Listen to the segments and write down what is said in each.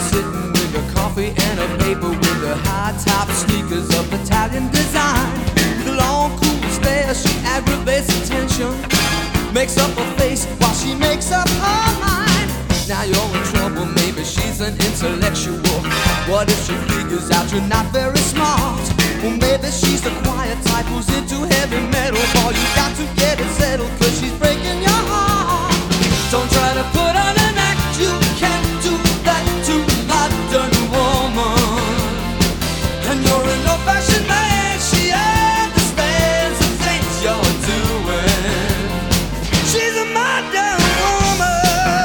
sitting with a coffee and a paper with the high-top sneakers of Italian design. With a long, cool stare, she aggravates attention, makes up a face while she makes up her mind. Now you're in trouble, maybe she's an intellectual. What if she figures out you're not very smart? Well, maybe she's the quiet type who's into heavy metal. Boy, you got to get it settled, cause she's breaking your heart. Don't try to put on an act, you can't do that to a modern woman. And you're an old-fashioned man, she understands the things you're doing. She's a modern woman.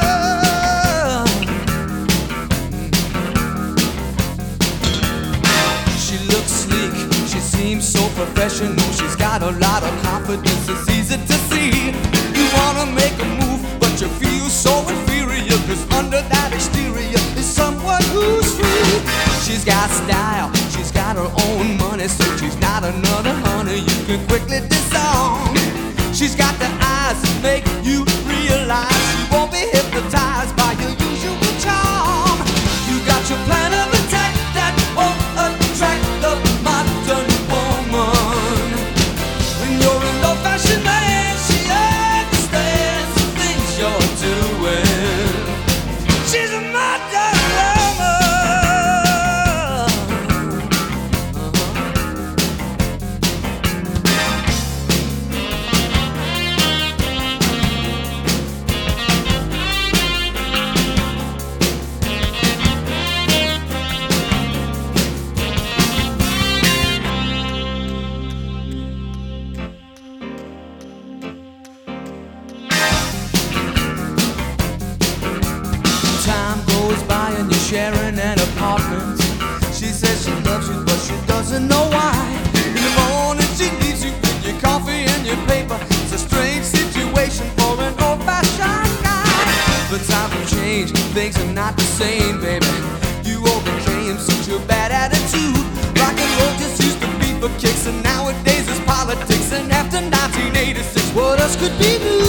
She looks sleek, she seems so professional. She's got a lot of confidence, it's easy to see. You wanna make a move, but you feel so inferior, cause under that exterior is someone who's free. She's got style, she's got her own money, so she's not another honey you can quickly disarm. She's got the eyes that make you realize she won't be hypnotized by your usual charm. You got your plan of attack that won't attract the modern woman. When you're an old-fashioned man, she understands the things you're doing. She's a modern woman. Time goes by and you're sharing an apartment. She says she loves you, but she doesn't know why. In the morning she leaves you with your coffee and your paper. It's a strange situation for an old-fashioned guy. But times have changed, things are not the same, baby. You overcame such a bad attitude. Rock and roll just used to be for kicks, and nowadays it's politics. And after 1986, what else could be new?